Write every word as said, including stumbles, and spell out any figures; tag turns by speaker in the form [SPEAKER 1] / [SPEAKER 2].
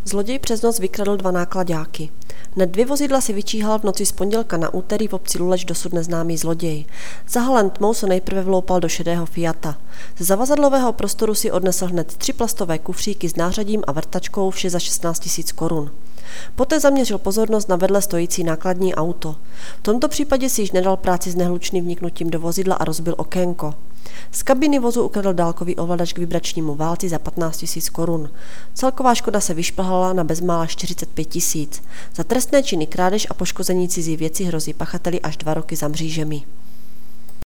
[SPEAKER 1] Zloděj přes noc vykradl dva náklaďáky. Hned dvě vozidla si vyčíhal v noci z pondělka na úterý v obci Luleč dosud neznámý zloděj. Zahalen tmou se nejprve vloupal do šedého Fiata. Ze zavazadlového prostoru si odnesl hned tři plastové kufříky s nářadím a vrtačkou, vše za šestnáct tisíc korun. Poté zaměřil pozornost na vedle stojící nákladní auto. V tomto případě si již nedal práci s nehlučným vniknutím do vozidla a rozbil okénko. Z kabiny vozu ukradl dálkový ovladač k vibračnímu válci za patnáct tisíc korun. Celková škoda se vyšplhala na bezmála čtyřicet pět tisíc. Za trestné činy krádež a poškození cizí věci hrozí pachateli až dva roky za mřížemi.